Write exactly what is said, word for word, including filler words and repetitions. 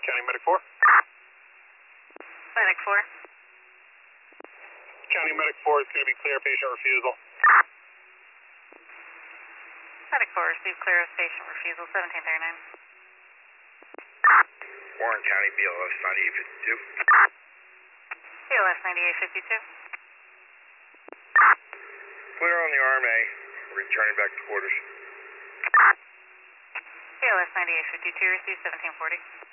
County Medic four. Medic four. County Medic four is going to be clear patient refusal. Medic four, receive clear of patient refusal, seventeen thirty-nine. Warren County, B L S ninety-eight fifty-two. B L S ninety-eight fifty-two. Clear on the R M A, returning back to quarters. B L S ninety-eight fifty-two, receive seventeen forty.